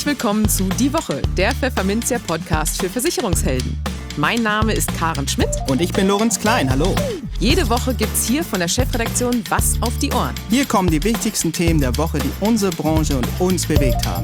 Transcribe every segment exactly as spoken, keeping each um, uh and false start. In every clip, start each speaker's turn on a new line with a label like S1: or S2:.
S1: willkommen zu Die Woche, der Pfefferminzia-Podcast für Versicherungshelden. Mein Name ist Karen Schmidt.
S2: Und ich bin Lorenz Klein, hallo.
S1: Jede Woche gibt's hier von der Chefredaktion was auf die Ohren.
S2: Hier kommen die wichtigsten Themen der Woche, die unsere Branche und uns bewegt haben.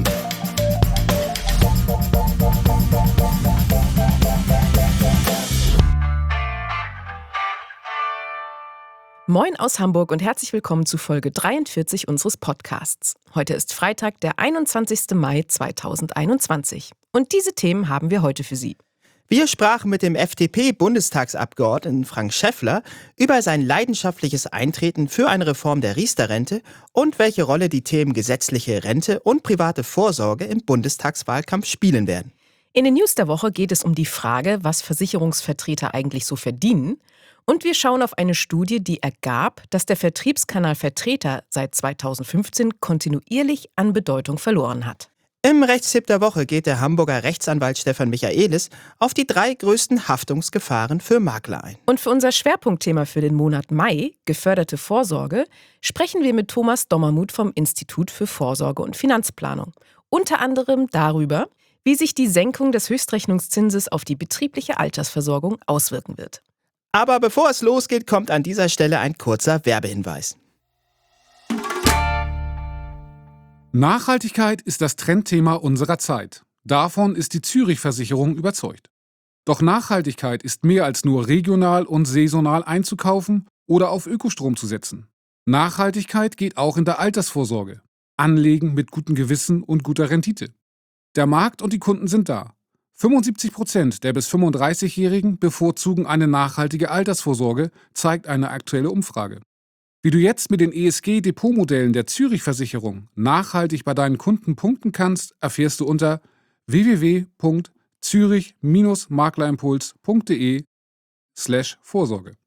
S1: Moin aus Hamburg und herzlich willkommen zu Folge dreiundvierzig unseres Podcasts. Heute ist Freitag, der einundzwanzigster Mai zweitausendeinundzwanzig. Und diese Themen haben wir heute für Sie.
S2: Wir sprachen mit dem F D P-Bundestagsabgeordneten Frank Schäffler über sein leidenschaftliches Eintreten für eine Reform der Riester-Rente und welche Rolle die Themen gesetzliche Rente und private Vorsorge im Bundestagswahlkampf spielen werden.
S1: In den News der Woche geht es um die Frage, was Versicherungsvertreter eigentlich so verdienen. Und wir schauen auf eine Studie, die ergab, dass der Vertriebskanal Vertreter seit zweitausendfünfzehn kontinuierlich an Bedeutung verloren hat.
S2: Im Rechtstipp der Woche geht der Hamburger Rechtsanwalt Stefan Michaelis auf die drei größten Haftungsgefahren für Makler ein.
S1: Und für unser Schwerpunktthema für den Monat Mai, geförderte Vorsorge, sprechen wir mit Thomas Dommermuth vom Institut für Vorsorge und Finanzplanung. Unter anderem darüber, wie sich die Senkung des Höchstrechnungszinses auf die betriebliche Altersversorgung auswirken wird.
S2: Aber bevor es losgeht, kommt an dieser Stelle ein kurzer Werbehinweis.
S3: Nachhaltigkeit ist das Trendthema unserer Zeit. Davon ist die Zürich-Versicherung überzeugt. Doch Nachhaltigkeit ist mehr als nur regional und saisonal einzukaufen oder auf Ökostrom zu setzen. Nachhaltigkeit geht auch in der Altersvorsorge. Anlegen mit gutem Gewissen und guter Rendite. Der Markt und die Kunden sind da. fünfundsiebzig Prozent der bis fünfunddreißigjährigen bevorzugen eine nachhaltige Altersvorsorge, zeigt eine aktuelle Umfrage. Wie du jetzt mit den E S G-Depotmodellen der Zürich-Versicherung nachhaltig bei deinen Kunden punkten kannst, erfährst du unter w w w punkt zürich Bindestrich maklerimpuls punkt de slash Vorsorge.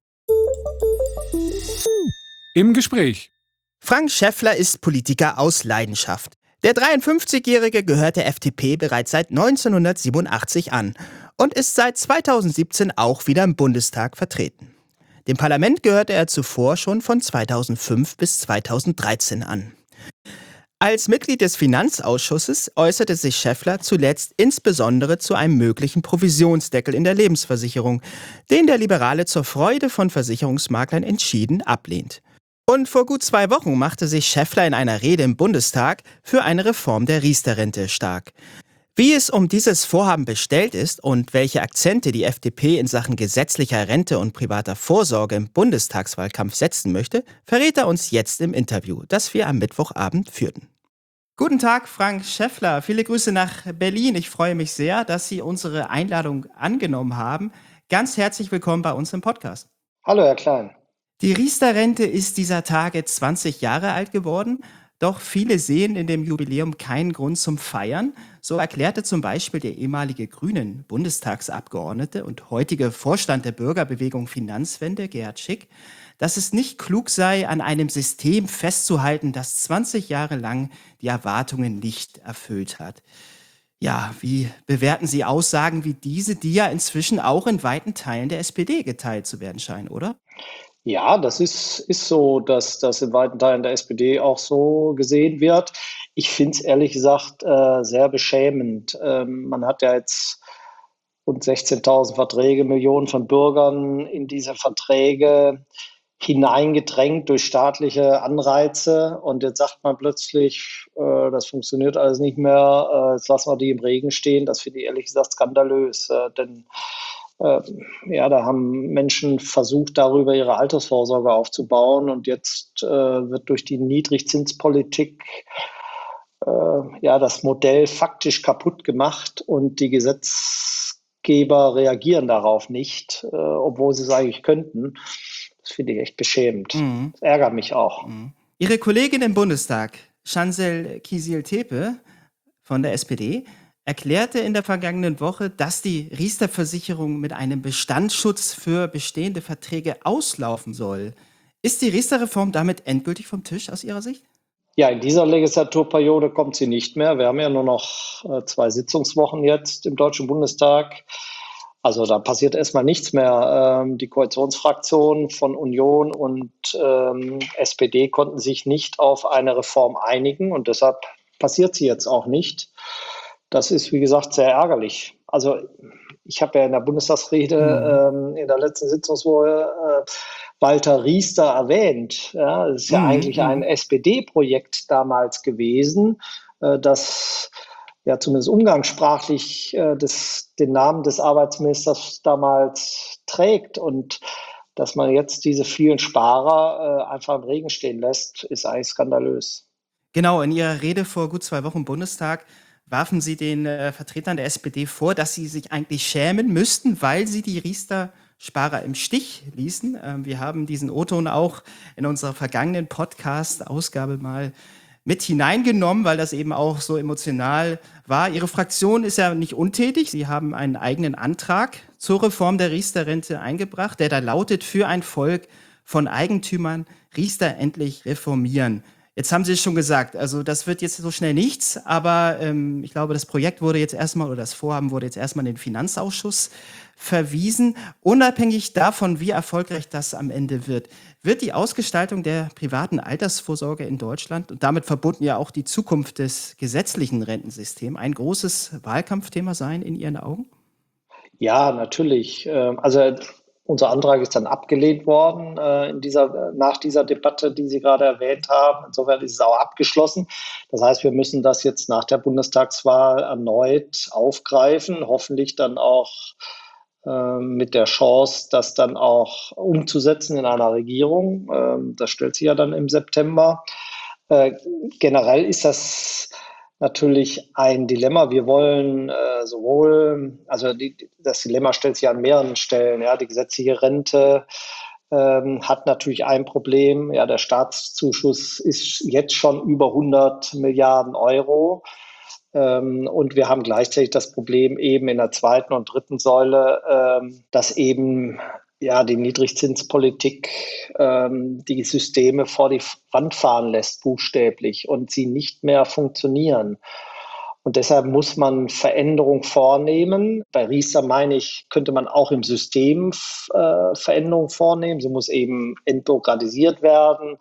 S3: Im Gespräch.
S2: Frank Schäffler ist Politiker aus Leidenschaft. Der dreiundfünfzigjährige gehört der F D P bereits seit neunzehnhundertsiebenundachtzig an und ist seit zweitausendsiebzehn auch wieder im Bundestag vertreten. Dem Parlament gehörte er zuvor schon von zweitausendfünf bis zweitausenddreizehn an. Als Mitglied des Finanzausschusses äußerte sich Schäffler zuletzt insbesondere zu einem möglichen Provisionsdeckel in der Lebensversicherung, den der Liberale zur Freude von Versicherungsmaklern entschieden ablehnt. Und vor gut zwei Wochen machte sich Schäffler in einer Rede im Bundestag für eine Reform der Riester-Rente stark. Wie es um dieses Vorhaben bestellt ist und welche Akzente die F D P in Sachen gesetzlicher Rente und privater Vorsorge im Bundestagswahlkampf setzen möchte, verrät er uns jetzt im Interview, das wir am Mittwochabend führten. Guten Tag, Frank Schäffler. Viele Grüße nach Berlin. Ich freue mich sehr, dass Sie unsere Einladung angenommen haben. Ganz herzlich willkommen bei uns im Podcast.
S4: Hallo, Herr Klein.
S2: Die Riester-Rente ist dieser Tage zwanzig Jahre alt geworden, doch viele sehen in dem Jubiläum keinen Grund zum Feiern. So erklärte zum Beispiel der ehemalige Grünen-Bundestagsabgeordnete und heutige Vorstand der Bürgerbewegung Finanzwende, Gerhard Schick, dass es nicht klug sei, an einem System festzuhalten, das zwanzig Jahre lang die Erwartungen nicht erfüllt hat. Ja, wie bewerten Sie Aussagen wie diese, die ja inzwischen auch in weiten Teilen der S P D geteilt zu werden scheinen, oder?
S4: Ja, das ist, ist so, dass das in weiten Teilen der S P D auch so gesehen wird. Ich finde es ehrlich gesagt äh, sehr beschämend. Ähm, man hat ja jetzt rund sechzehntausend Verträge, Millionen von Bürgern in diese Verträge hineingedrängt durch staatliche Anreize. Und jetzt sagt man plötzlich, äh, das funktioniert alles nicht mehr, äh, jetzt lassen wir die im Regen stehen. Das finde ich ehrlich gesagt skandalös, äh, denn ja, da haben Menschen versucht, darüber ihre Altersvorsorge aufzubauen und jetzt äh, wird durch die Niedrigzinspolitik äh, ja das Modell faktisch kaputt gemacht und die Gesetzgeber reagieren darauf nicht, äh, obwohl sie es eigentlich könnten. Das finde ich echt beschämend. Mhm. Das ärgert mich auch.
S2: Mhm. Ihre Kollegin im Bundestag, Şansel Kiciltepe von der S P D, erklärte in der vergangenen Woche, dass die Riester-Versicherung mit einem Bestandsschutz für bestehende Verträge auslaufen soll. Ist die Riester-Reform damit endgültig vom Tisch aus Ihrer Sicht?
S4: Ja, in dieser Legislaturperiode kommt sie nicht mehr. Wir haben ja nur noch äh, zwei Sitzungswochen jetzt im Deutschen Bundestag. Also da passiert erstmal nichts mehr. Ähm, die Koalitionsfraktionen von Union und ähm, S P D konnten sich nicht auf eine Reform einigen und deshalb passiert sie jetzt auch nicht. Das ist, wie gesagt, sehr ärgerlich. Also ich habe ja in der Bundestagsrede
S2: Mhm.
S4: ähm, in der letzten Sitzungswoche äh, Walter Riester erwähnt. Ja, das ist ja
S2: Mhm.
S4: eigentlich ein
S2: Mhm.
S4: S P D-Projekt damals gewesen, äh, das ja zumindest umgangssprachlich äh, des, den Namen des Arbeitsministers damals trägt. Und dass man jetzt diese vielen Sparer äh, einfach im Regen stehen lässt, ist eigentlich skandalös.
S2: Genau, in Ihrer Rede vor gut zwei Wochen im Bundestag warfen Sie den äh, Vertretern der S P D vor, dass sie sich eigentlich schämen müssten, weil sie die Riester-Sparer im Stich ließen. Ähm, wir haben diesen O-Ton auch in unserer vergangenen Podcast-Ausgabe mal mit hineingenommen, weil das eben auch so emotional war. Ihre Fraktion ist ja nicht untätig. Sie haben einen eigenen Antrag zur Reform der Riester-Rente eingebracht, der da lautet: für ein Volk von Eigentümern Riester endlich reformieren. Jetzt haben Sie es schon gesagt, also das wird jetzt so schnell nichts, aber ähm, ich glaube, das Projekt wurde jetzt erstmal oder das Vorhaben wurde jetzt erstmal in den Finanzausschuss verwiesen. Unabhängig davon, wie erfolgreich das am Ende wird, wird die Ausgestaltung der privaten Altersvorsorge in Deutschland und damit verbunden ja auch die Zukunft des gesetzlichen Rentensystems ein großes Wahlkampfthema sein in Ihren Augen?
S4: Ja, natürlich. Ähm, Also unser Antrag ist dann abgelehnt worden äh, in dieser, nach dieser Debatte, die Sie gerade erwähnt haben. Insofern ist es auch abgeschlossen. Das heißt, wir müssen das jetzt nach der Bundestagswahl erneut aufgreifen, hoffentlich dann auch ähm, mit der Chance, das dann auch umzusetzen in einer Regierung. Ähm, Das stellt sich ja dann im September. Äh, Generell ist das natürlich ein Dilemma. Wir wollen äh, sowohl, also die, das Dilemma stellt sich an mehreren Stellen. Ja, die gesetzliche Rente ähm, hat natürlich ein Problem. Ja, der Staatszuschuss ist jetzt schon über hundert Milliarden Euro. Ähm, und wir haben gleichzeitig das Problem eben in der zweiten und dritten Säule, ähm, dass eben ja die Niedrigzinspolitik ähm, die Systeme vor die Wand fahren lässt, buchstäblich, und sie nicht mehr funktionieren. Und deshalb muss man Veränderungen vornehmen. Bei Riester, meine ich, könnte man auch im System äh, Veränderungen vornehmen. Sie muss eben entbürokratisiert werden.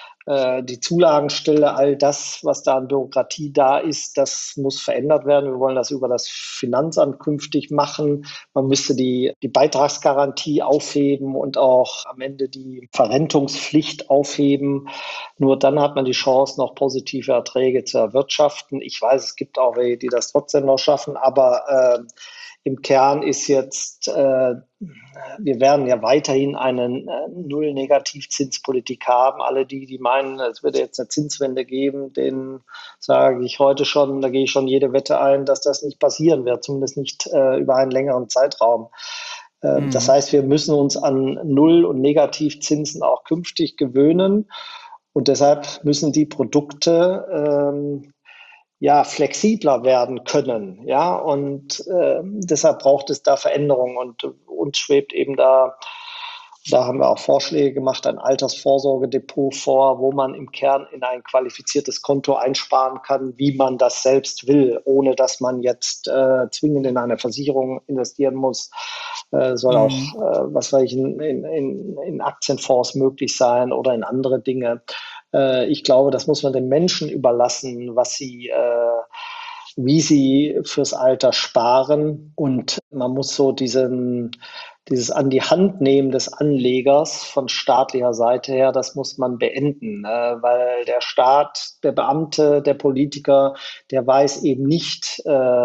S4: Äh, die Zulagenstelle, all das, was da an Bürokratie da ist, das muss verändert werden. Wir wollen das über das Finanzamt künftig machen. Man müsste die, die Beitragsgarantie aufheben und auch am Ende die Verrentungspflicht aufheben. Nur dann hat man die Chance, noch positive Erträge zu erwirtschaften. Ich weiß, es gibt auch welche, die das trotzdem noch schaffen, aber äh, im Kern ist jetzt, äh, wir werden ja weiterhin eine äh, Null-Negativzinspolitik haben. Alle die, die meinen, es würde jetzt eine Zinswende geben, denen sage ich heute schon, da gehe ich schon jede Wette ein, dass das nicht passieren wird, zumindest nicht äh, über einen längeren Zeitraum. Äh, das
S2: Mhm.
S4: heißt, wir müssen uns an Null- und Negativzinsen auch künftig gewöhnen. Und deshalb müssen die Produkte ähm, ja, flexibler werden können. Ja, und äh, deshalb braucht es da Veränderungen. Und uns schwebt eben da, da haben wir auch Vorschläge gemacht, ein Altersvorsorgedepot vor, wo man im Kern in ein qualifiziertes Konto einsparen kann, wie man das selbst will, ohne dass man jetzt äh, zwingend in eine Versicherung investieren muss. Äh, soll auch,
S2: Mhm.
S4: äh, was weiß ich, in, in, in Aktienfonds möglich sein oder in andere Dinge. Äh, ich glaube, das muss man den Menschen überlassen, was sie, äh, wie sie fürs Alter sparen. Und man muss so diesen, dieses an die Hand nehmen des Anlegers von staatlicher Seite her, das muss man beenden, äh, weil der Staat, der Beamte, der Politiker, der weiß eben nicht, äh,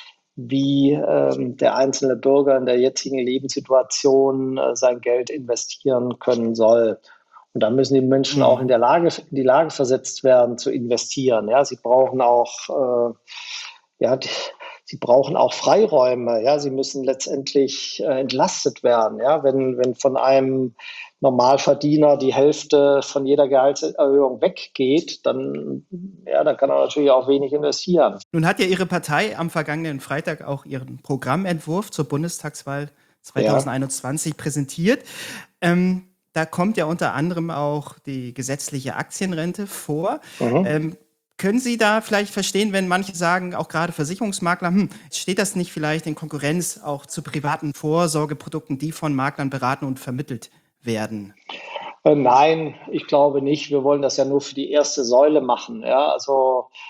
S4: wie ähm, der einzelne Bürger in der jetzigen Lebenssituation äh, sein Geld investieren können soll. Und da müssen die Menschen auch in
S2: Mhm.
S4: der Lage, in die Lage versetzt werden, zu investieren. Ja, sie brauchen auch, äh, ja, die, sie brauchen auch Freiräume. Ja, sie müssen letztendlich äh, entlastet werden. Ja, wenn, wenn von einem Normalverdiener die Hälfte von jeder Gehaltserhöhung weggeht, dann, ja, dann kann er natürlich auch wenig investieren.
S2: Nun hat ja Ihre Partei am vergangenen Freitag auch ihren Programmentwurf zur Bundestagswahl
S4: Ja.
S2: zwanzig einundzwanzig präsentiert. Ähm, da kommt ja unter anderem auch die gesetzliche Aktienrente vor.
S4: Mhm.
S2: Ähm, können Sie da vielleicht verstehen, wenn manche sagen, auch gerade Versicherungsmakler, hm, steht das nicht vielleicht in Konkurrenz auch zu privaten Vorsorgeprodukten, die von Maklern beraten und vermittelt werden?
S4: Äh, Nein, ich glaube nicht. Wir wollen das ja nur für die erste Säule machen. Ja, also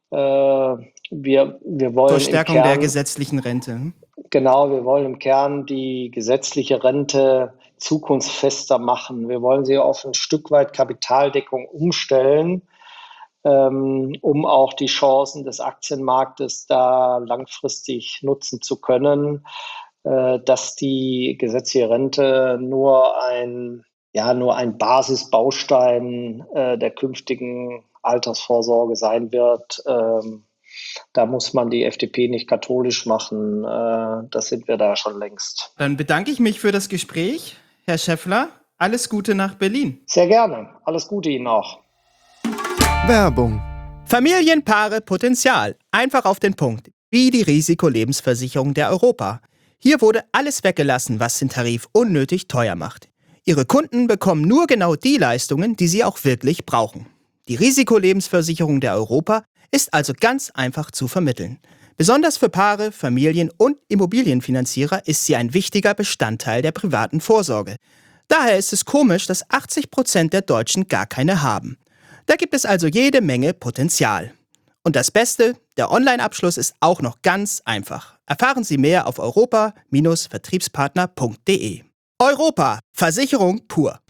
S4: Äh, wir, wir wollen
S2: Zur Stärkung
S4: im Kern,
S2: der gesetzlichen Rente.
S4: Genau, wir wollen im Kern die gesetzliche Rente zukunftsfester machen. Wir wollen sie auf ein Stück weit Kapitaldeckung umstellen, ähm, um auch die Chancen des Aktienmarktes da langfristig nutzen zu können, äh, dass die gesetzliche Rente nur ein, ja, nur ein Basisbaustein äh, der künftigen Altersvorsorge sein wird. Ähm, Da muss man die F D P nicht katholisch machen. Äh, Das sind wir da schon längst.
S2: Dann bedanke ich mich für das Gespräch, Herr Schäffler. Alles Gute nach Berlin.
S4: Sehr gerne. Alles Gute Ihnen auch.
S5: Werbung.
S2: Familienpaare Potenzial. Einfach auf den Punkt. Wie die Risikolebensversicherung der Europa. Hier wurde alles weggelassen, was den Tarif unnötig teuer macht. Ihre Kunden bekommen nur genau die Leistungen, die sie auch wirklich brauchen. Die Risikolebensversicherung der Europa ist also ganz einfach zu vermitteln. Besonders für Paare, Familien und Immobilienfinanzierer ist sie ein wichtiger Bestandteil der privaten Vorsorge. Daher ist es komisch, dass achtzig Prozent der Deutschen gar keine haben. Da gibt es also jede Menge Potenzial. Und das Beste, der Online-Abschluss ist auch noch ganz einfach. Erfahren Sie mehr auf europa Bindestrich vertriebspartner punkt de. Europa, Versicherung pur.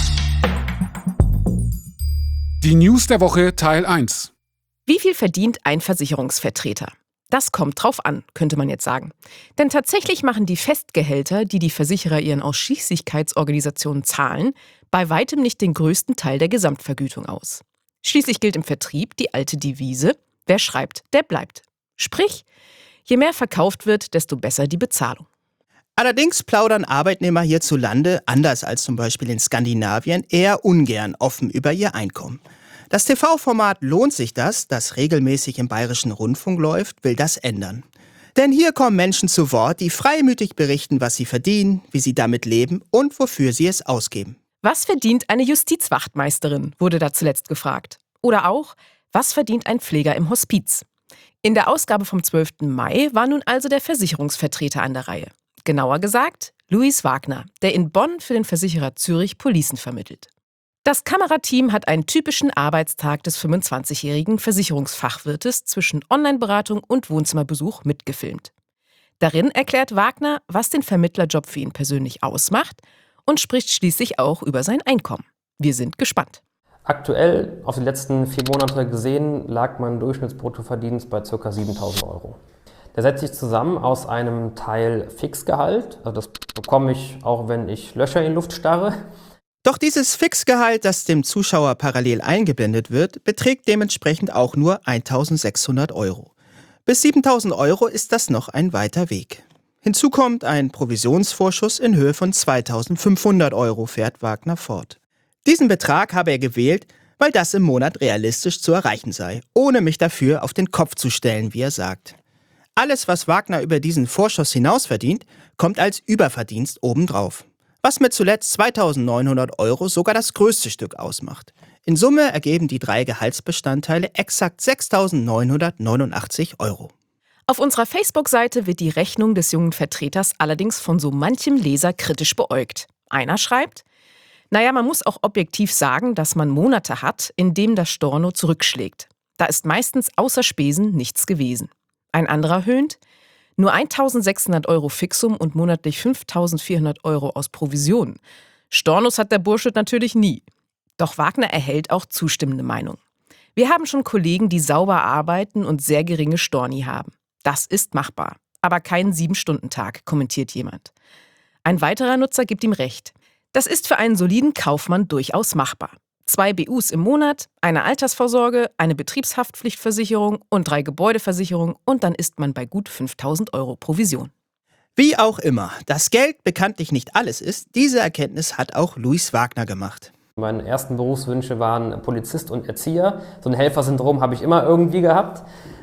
S3: Die News der Woche Teil eins.
S1: Wie viel verdient ein Versicherungsvertreter? Das kommt drauf an, könnte man jetzt sagen. Denn tatsächlich machen die Festgehälter, die die Versicherer ihren Ausschließlichkeitsorganisationen zahlen, bei weitem nicht den größten Teil der Gesamtvergütung aus. Schließlich gilt im Vertrieb die alte Devise: Wer schreibt, der bleibt. Sprich, je mehr verkauft wird, desto besser die Bezahlung.
S2: Allerdings plaudern Arbeitnehmer hierzulande, anders als zum Beispiel in Skandinavien, eher ungern offen über ihr Einkommen. Das T V-Format Lohnt sich das, das regelmäßig im Bayerischen Rundfunk läuft, will das ändern. Denn hier kommen Menschen zu Wort, die freimütig berichten, was sie verdienen, wie sie damit leben und wofür sie es ausgeben.
S1: Was verdient eine Justizwachtmeisterin, wurde da zuletzt gefragt. Oder auch, was verdient ein Pfleger im Hospiz? In der Ausgabe vom zwölften Mai war nun also der Versicherungsvertreter an der Reihe. Genauer gesagt, Luis Wagner, der in Bonn für den Versicherer Zürich Policen vermittelt. Das Kamerateam hat einen typischen Arbeitstag des fünfundzwanzigjährigen Versicherungsfachwirtes zwischen Online-Beratung und Wohnzimmerbesuch mitgefilmt. Darin erklärt Wagner, was den Vermittlerjob für ihn persönlich ausmacht und spricht schließlich auch über sein Einkommen. Wir sind gespannt.
S6: Aktuell, auf die letzten vier Monate gesehen, lag mein Durchschnittsbruttoverdienst bei ca. siebentausend Euro. Der setzt sich zusammen aus einem Teil Fixgehalt, also das bekomme ich auch, wenn ich Löcher in Luft starre.
S2: Doch dieses Fixgehalt, das dem Zuschauer parallel eingeblendet wird, beträgt dementsprechend auch nur eintausendsechshundert Euro. Bis siebentausend Euro ist das noch ein weiter Weg. Hinzu kommt ein Provisionsvorschuss in Höhe von zweitausendfünfhundert Euro, fährt Wagner fort. Diesen Betrag habe er gewählt, weil das im Monat realistisch zu erreichen sei, ohne mich dafür auf den Kopf zu stellen, wie er sagt. Alles, was Wagner über diesen Vorschuss hinaus verdient, kommt als Überverdienst obendrauf. Was mit zuletzt zweitausendneunhundert Euro sogar das größte Stück ausmacht. In Summe ergeben die drei Gehaltsbestandteile exakt sechstausendneunhundertneunundachtzig Euro.
S1: Auf unserer Facebook-Seite wird die Rechnung des jungen Vertreters allerdings von so manchem Leser kritisch beäugt. Einer schreibt: Naja, man muss auch objektiv sagen, dass man Monate hat, in denen das Storno zurückschlägt. Da ist meistens außer Spesen nichts gewesen. Ein anderer höhnt: Nur eintausendsechshundert Euro Fixum und monatlich fünftausendvierhundert Euro aus Provisionen. Stornos hat der Bursche natürlich nie. Doch Wagner erhält auch zustimmende Meinung. Wir haben schon Kollegen, die sauber arbeiten und sehr geringe Storni haben. Das ist machbar, aber kein Sieben-Stunden-Tag, kommentiert jemand. Ein weiterer Nutzer gibt ihm recht. Das ist für einen soliden Kaufmann durchaus machbar. Zwei B Us im Monat, eine Altersvorsorge, eine Betriebshaftpflichtversicherung und drei Gebäudeversicherungen und dann ist man bei gut fünftausend Euro Provision.
S2: Wie auch immer, dass Geld bekanntlich nicht alles ist, diese Erkenntnis hat auch Luis Wagner gemacht.
S6: Meine ersten Berufswünsche waren Polizist und Erzieher. So ein Helfersyndrom habe ich immer irgendwie gehabt.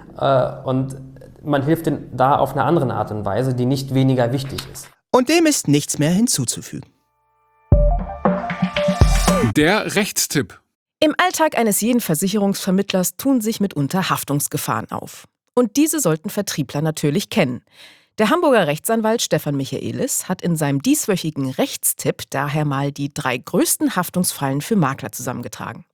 S6: Und man hilft denen da auf eine andere Art und Weise, die nicht weniger wichtig ist.
S2: Und dem ist nichts mehr hinzuzufügen.
S3: Der Rechtstipp.
S1: Im Alltag eines jeden Versicherungsvermittlers tun sich mitunter Haftungsgefahren auf. Und diese sollten Vertriebler natürlich kennen. Der Hamburger Rechtsanwalt Stefan Michaelis hat in seinem dieswöchigen Rechtstipp daher mal die drei größten Haftungsfallen für Makler zusammengetragen.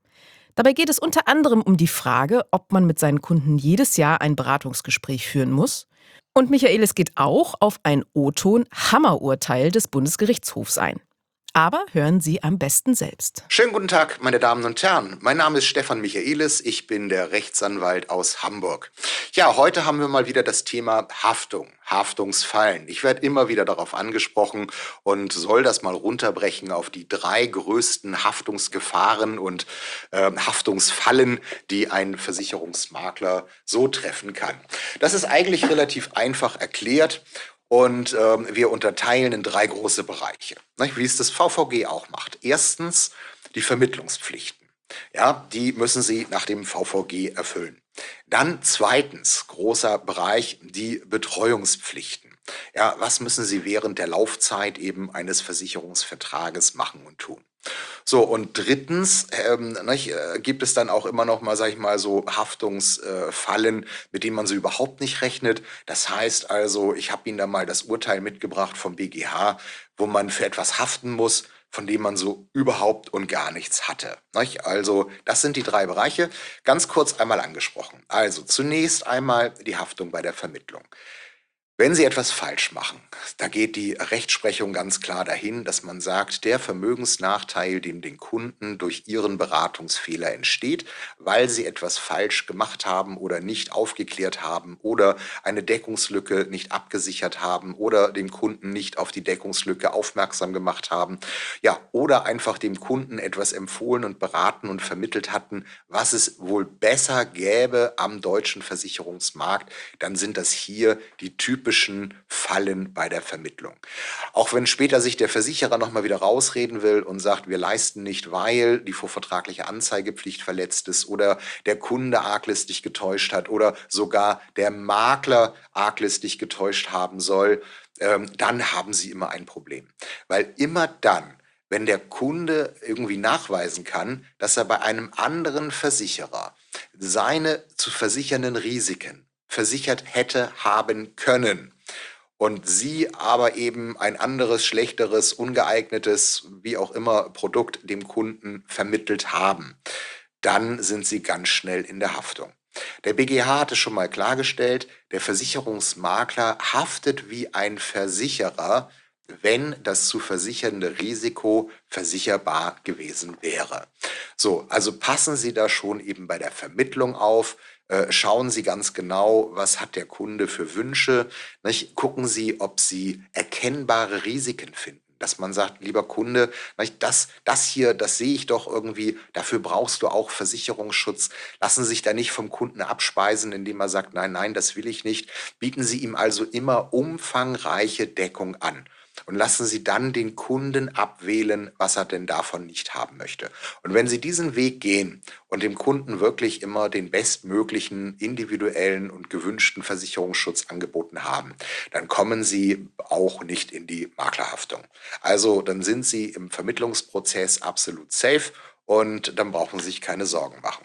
S1: Dabei geht es unter anderem um die Frage, ob man mit seinen Kunden jedes Jahr ein Beratungsgespräch führen muss. Und Michaelis geht auch auf ein O-Ton-Hammerurteil des Bundesgerichtshofs ein. Aber hören Sie am besten selbst.
S7: Schönen guten Tag, meine Damen und Herren. Mein Name ist Stefan Michaelis. Ich bin der Rechtsanwalt aus Hamburg. Ja, heute haben wir mal wieder das Thema Haftung, Haftungsfallen. Ich werde immer wieder darauf angesprochen und soll das mal runterbrechen auf die drei größten Haftungsgefahren und äh, Haftungsfallen, die ein Versicherungsmakler so treffen kann. Das ist eigentlich relativ einfach erklärt. Und ähm, wir unterteilen in drei große Bereiche, ne, wie es das V V G auch macht. Erstens die Vermittlungspflichten. Ja, die müssen Sie nach dem V V G erfüllen. Dann zweitens, großer Bereich, die Betreuungspflichten. Ja, was müssen Sie während der Laufzeit eben eines Versicherungsvertrages machen und tun? So, und drittens ähm, nicht, äh, gibt es dann auch immer noch mal, sag ich mal, so Haftungsfallen, äh, mit denen man so überhaupt nicht rechnet. Das heißt also, ich habe Ihnen da mal das Urteil mitgebracht vom B G H, wo man für etwas haften muss, von dem man so überhaupt und gar nichts hatte. Nicht? Also, das sind die drei Bereiche, ganz kurz einmal angesprochen. Also, zunächst einmal die Haftung bei der Vermittlung. Wenn Sie etwas falsch machen, da geht die Rechtsprechung ganz klar dahin, dass man sagt, der Vermögensnachteil, dem den Kunden durch Ihren Beratungsfehler entsteht, weil Sie etwas falsch gemacht haben oder nicht aufgeklärt haben oder eine Deckungslücke nicht abgesichert haben oder dem Kunden nicht auf die Deckungslücke aufmerksam gemacht haben, ja, oder einfach dem Kunden etwas empfohlen und beraten und vermittelt hatten, was es wohl besser gäbe am deutschen Versicherungsmarkt, dann sind das hier die typischen Fallen bei der Vermittlung. Auch wenn später sich der Versicherer nochmal wieder rausreden will und sagt, wir leisten nicht, weil die vorvertragliche Anzeigepflicht verletzt ist oder der Kunde arglistig getäuscht hat oder sogar der Makler arglistig getäuscht haben soll, ähm, dann haben Sie immer ein Problem. Weil immer dann, wenn der Kunde irgendwie nachweisen kann, dass er bei einem anderen Versicherer seine zu versichernden Risiken versichert hätte haben können und Sie aber eben ein anderes, schlechteres, ungeeignetes, wie auch immer Produkt dem Kunden vermittelt haben, dann sind Sie ganz schnell in der Haftung. Der B G H hat es schon mal klargestellt, der Versicherungsmakler haftet wie ein Versicherer, wenn das zu versichernde Risiko versicherbar gewesen wäre. So, also passen Sie da schon eben bei der Vermittlung auf. Äh, schauen Sie ganz genau, was hat der Kunde für Wünsche. Nicht? Gucken Sie, ob Sie erkennbare Risiken finden. Dass man sagt, lieber Kunde, das, das hier, das sehe ich doch irgendwie, dafür brauchst du auch Versicherungsschutz. Lassen Sie sich da nicht vom Kunden abspeisen, indem er sagt, nein, nein, das will ich nicht. Bieten Sie ihm also immer umfangreiche Deckung an. Und lassen Sie dann den Kunden abwählen, was er denn davon nicht haben möchte. Und wenn Sie diesen Weg gehen und dem Kunden wirklich immer den bestmöglichen individuellen und gewünschten Versicherungsschutz angeboten haben, dann kommen Sie auch nicht in die Maklerhaftung. Also dann sind Sie im Vermittlungsprozess absolut safe und dann brauchen Sie sich keine Sorgen machen.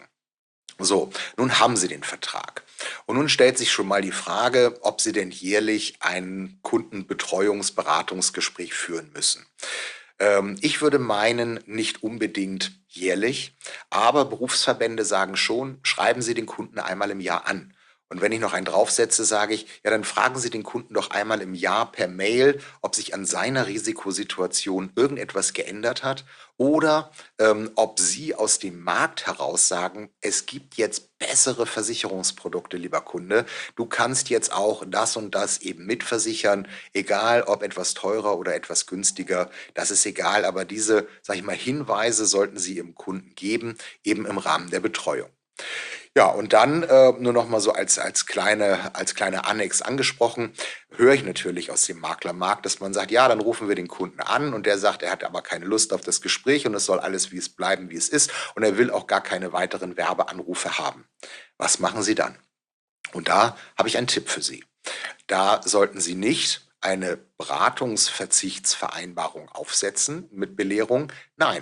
S7: So, nun haben Sie den Vertrag. Und nun stellt sich schon mal die Frage, ob Sie denn jährlich ein Kundenbetreuungsberatungsgespräch führen müssen. Ähm, ich würde meinen, nicht unbedingt jährlich, aber Berufsverbände sagen schon, schreiben Sie den Kunden einmal im Jahr an. Und wenn ich noch einen draufsetze, sage ich, ja, dann fragen Sie den Kunden doch einmal im Jahr per Mail, ob sich an seiner Risikosituation irgendetwas geändert hat oder ähm, ob Sie aus dem Markt heraus sagen, es gibt jetzt bessere Versicherungsprodukte, lieber Kunde. Du kannst jetzt auch das und das eben mitversichern, egal ob etwas teurer oder etwas günstiger. Das ist egal, aber diese, sag ich mal, Hinweise sollten Sie Ihrem Kunden geben, eben im Rahmen der Betreuung. Ja, und dann äh, nur noch mal so als, als, kleine, als kleine Annex angesprochen, höre ich natürlich aus dem Maklermarkt, dass man sagt, ja, dann rufen wir den Kunden an und der sagt, er hat aber keine Lust auf das Gespräch und es soll alles wie es bleiben, wie es ist und er will auch gar keine weiteren Werbeanrufe haben. Was machen Sie dann? Und da habe ich einen Tipp für Sie. Da sollten Sie nicht eine Beratungsverzichtsvereinbarung aufsetzen mit Belehrung. Nein,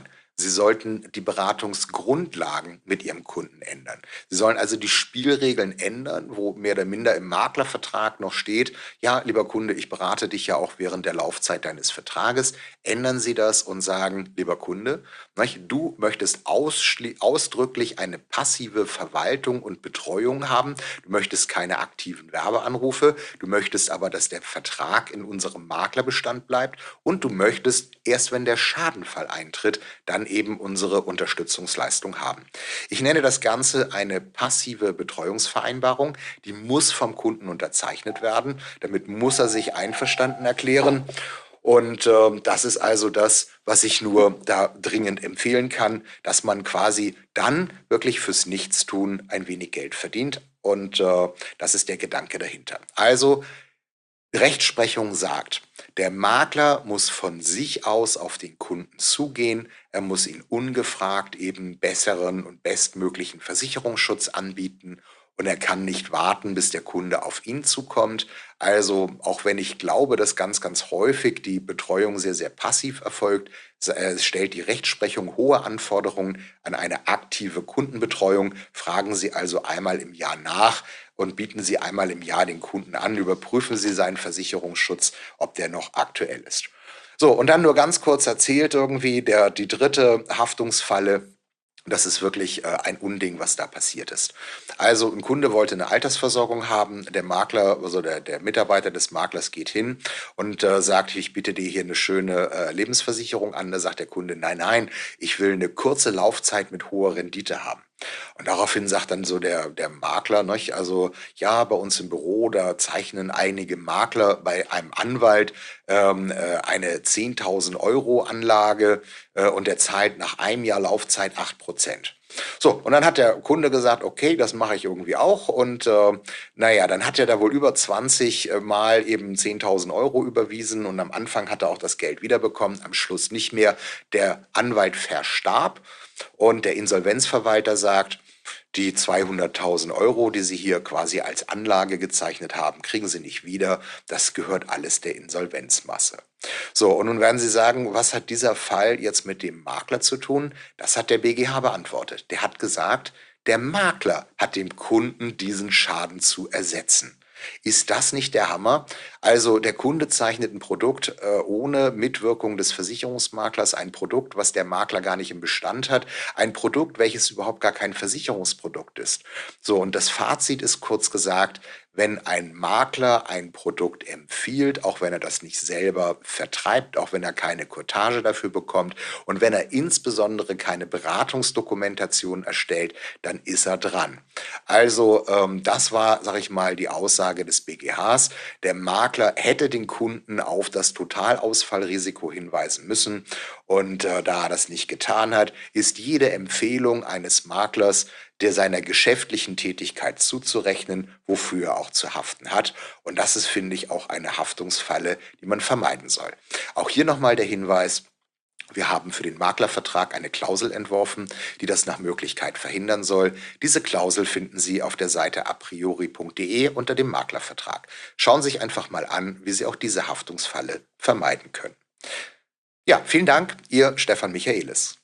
S7: Sie sollten die Beratungsgrundlagen mit Ihrem Kunden ändern. Sie sollen also die Spielregeln ändern, wo mehr oder minder im Maklervertrag noch steht, ja, lieber Kunde, ich berate dich ja auch während der Laufzeit deines Vertrages. Ändern Sie das und sagen, lieber Kunde, du möchtest ausschli- ausdrücklich eine passive Verwaltung und Betreuung haben. Du möchtest keine aktiven Werbeanrufe. Du möchtest aber, dass der Vertrag in unserem Maklerbestand bleibt. Und du möchtest, erst wenn der Schadenfall eintritt, dann eben unsere Unterstützungsleistung haben. Ich nenne das Ganze eine passive Betreuungsvereinbarung. Die muss vom Kunden unterzeichnet werden. Damit muss er sich einverstanden erklären. Und äh, das ist also das, was ich nur da dringend empfehlen kann, dass man quasi dann wirklich fürs Nichtstun ein wenig Geld verdient. Und äh, das ist der Gedanke dahinter. Also Rechtsprechung sagt, der Makler muss von sich aus auf den Kunden zugehen. Er muss ihn ungefragt eben besseren und bestmöglichen Versicherungsschutz anbieten. Und er kann nicht warten, bis der Kunde auf ihn zukommt. Also auch wenn ich glaube, dass ganz, ganz häufig die Betreuung sehr, sehr passiv erfolgt, stellt die Rechtsprechung hohe Anforderungen an eine aktive Kundenbetreuung. Fragen Sie also einmal im Jahr nach und bieten Sie einmal im Jahr den Kunden an. Überprüfen Sie seinen Versicherungsschutz, ob der noch aktuell ist. So, und dann nur ganz kurz erzählt irgendwie, der, die dritte Haftungsfalle. Das ist wirklich äh, ein Unding, was da passiert ist. Also ein Kunde wollte eine Altersversorgung haben, der Makler, also der, der Mitarbeiter des Maklers geht hin und äh, sagt, ich biete dir hier eine schöne äh, Lebensversicherung an. Da sagt der Kunde, nein, nein, ich will eine kurze Laufzeit mit hoher Rendite haben. Und daraufhin sagt dann so der, der Makler, nicht? Also ja, bei uns im Büro, da zeichnen einige Makler bei einem Anwalt ähm, äh, eine zehntausend Euro Anlage äh, und der zahlt nach einem Jahr Laufzeit acht Prozent. So, und dann hat der Kunde gesagt, okay, das mache ich irgendwie auch. Und äh, naja, dann hat er da wohl über zwanzig Mal eben zehntausend Euro überwiesen und am Anfang hat er auch das Geld wiederbekommen, am Schluss nicht mehr. Der Anwalt verstarb und der Insolvenzverwalter sagt, die zweihunderttausend Euro, die Sie hier quasi als Anlage gezeichnet haben, kriegen Sie nicht wieder. Das gehört alles der Insolvenzmasse. So, und nun werden Sie sagen, was hat dieser Fall jetzt mit dem Makler zu tun? Das hat der B G H beantwortet. Der hat gesagt, der Makler hat dem Kunden diesen Schaden zu ersetzen. Ist das nicht der Hammer? Also der Kunde zeichnet ein Produkt äh, ohne Mitwirkung des Versicherungsmaklers, ein Produkt, was der Makler gar nicht im Bestand hat, ein Produkt, welches überhaupt gar kein Versicherungsprodukt ist. So, und das Fazit ist kurz gesagt, wenn ein Makler ein Produkt empfiehlt, auch wenn er das nicht selber vertreibt, auch wenn er keine Courtage dafür bekommt und wenn er insbesondere keine Beratungsdokumentation erstellt, dann ist er dran. Also ähm, das war, sag ich mal, die Aussage des B G Hs. Der Makler hätte den Kunden auf das Totalausfallrisiko hinweisen müssen und äh, da er das nicht getan hat, ist jede Empfehlung eines Maklers, der seiner geschäftlichen Tätigkeit zuzurechnen, wofür er auch zu haften hat. Und das ist, finde ich, auch eine Haftungsfalle, die man vermeiden soll. Auch hier nochmal der Hinweis, wir haben für den Maklervertrag eine Klausel entworfen, die das nach Möglichkeit verhindern soll. Diese Klausel finden Sie auf der Seite a priori punkt de unter dem Maklervertrag. Schauen Sie sich einfach mal an, wie Sie auch diese Haftungsfalle vermeiden können. Ja, vielen Dank, Ihr Stefan Michaelis.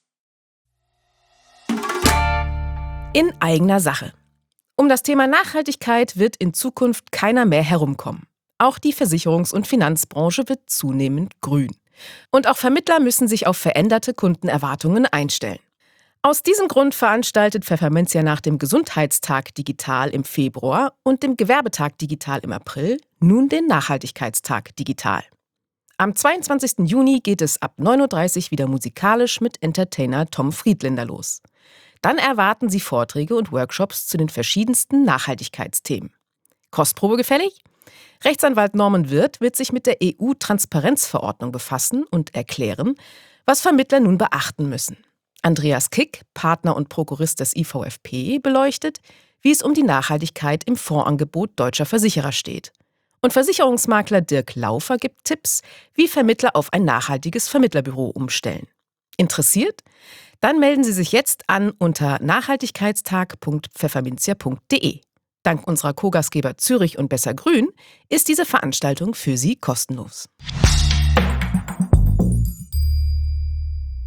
S1: In eigener Sache. Um das Thema Nachhaltigkeit wird in Zukunft keiner mehr herumkommen. Auch die Versicherungs- und Finanzbranche wird zunehmend grün. Und auch Vermittler müssen sich auf veränderte Kundenerwartungen einstellen. Aus diesem Grund veranstaltet Pfefferminzia nach dem Gesundheitstag Digital im Februar und dem Gewerbetag Digital im April nun den Nachhaltigkeitstag Digital. Am zweiundzwanzigsten Juni geht es ab neun Uhr dreißig wieder musikalisch mit Entertainer Tom Friedländer los. Dann erwarten Sie Vorträge und Workshops zu den verschiedensten Nachhaltigkeitsthemen. Kostprobe gefällig? Rechtsanwalt Norman Wirth wird sich mit der E U-Transparenzverordnung befassen und erklären, was Vermittler nun beachten müssen. Andreas Kick, Partner und Prokurist des I V F P, beleuchtet, wie es um die Nachhaltigkeit im Fondsangebot deutscher Versicherer steht. Und Versicherungsmakler Dirk Laufer gibt Tipps, wie Vermittler auf ein nachhaltiges Vermittlerbüro umstellen. Interessiert? Dann melden Sie sich jetzt an unter nachhaltigkeitstag punkt pfefferminzia punkt de. Dank unserer Co-Gastgeber Zürich und Besser Grün ist diese Veranstaltung für Sie kostenlos.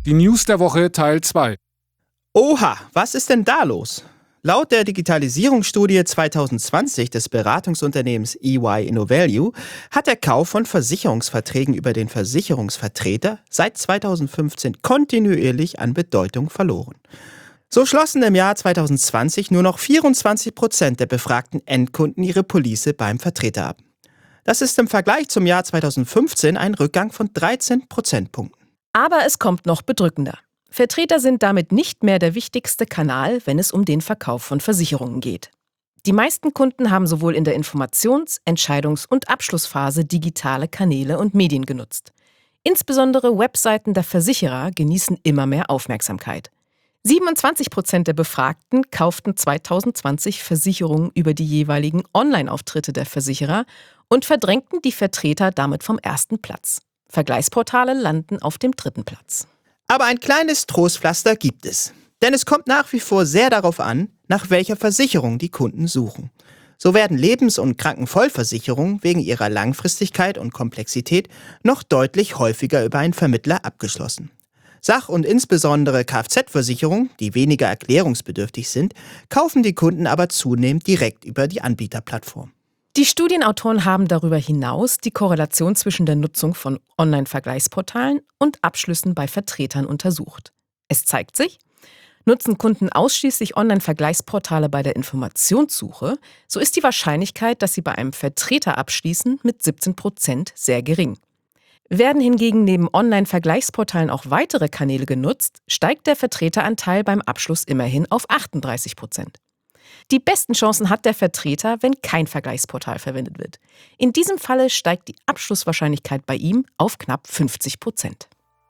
S3: Die News der Woche Teil zwei.
S2: Oha, was ist denn da los? Laut der Digitalisierungsstudie zwanzig zwanzig des Beratungsunternehmens E Y InnoValue hat der Kauf von Versicherungsverträgen über den Versicherungsvertreter seit zweitausendfünfzehn kontinuierlich an Bedeutung verloren. So schlossen im Jahr zwanzig zwanzig nur noch vierundzwanzig Prozent der befragten Endkunden ihre Police beim Vertreter ab. Das ist im Vergleich zum Jahr zweitausendfünfzehn ein Rückgang von dreizehn Prozentpunkten.
S1: Aber es kommt noch bedrückender. Vertreter sind damit nicht mehr der wichtigste Kanal, wenn es um den Verkauf von Versicherungen geht. Die meisten Kunden haben sowohl in der Informations-, Entscheidungs- und Abschlussphase digitale Kanäle und Medien genutzt. Insbesondere Webseiten der Versicherer genießen immer mehr Aufmerksamkeit. siebenundzwanzig Prozent der Befragten kauften zwanzig zwanzig Versicherungen über die jeweiligen Online-Auftritte der Versicherer und verdrängten die Vertreter damit vom ersten Platz. Vergleichsportale landen auf dem dritten Platz.
S2: Aber ein kleines Trostpflaster gibt es. Denn es kommt nach wie vor sehr darauf an, nach welcher Versicherung die Kunden suchen. So werden Lebens- und Krankenvollversicherungen wegen ihrer Langfristigkeit und Komplexität noch deutlich häufiger über einen Vermittler abgeschlossen. Sach- und insbesondere Kfz-Versicherungen, die weniger erklärungsbedürftig sind, kaufen die Kunden aber zunehmend direkt über die Anbieterplattform.
S1: Die Studienautoren haben darüber hinaus die Korrelation zwischen der Nutzung von Online-Vergleichsportalen und Abschlüssen bei Vertretern untersucht. Es zeigt sich, nutzen Kunden ausschließlich Online-Vergleichsportale bei der Informationssuche, so ist die Wahrscheinlichkeit, dass sie bei einem Vertreter abschließen, mit siebzehn Prozent sehr gering. Werden hingegen neben Online-Vergleichsportalen auch weitere Kanäle genutzt, steigt der Vertreteranteil beim Abschluss immerhin auf achtunddreißig Prozent. Die besten Chancen hat der Vertreter, wenn kein Vergleichsportal verwendet wird. In diesem Falle steigt die Abschlusswahrscheinlichkeit bei ihm auf knapp fünfzig Prozent.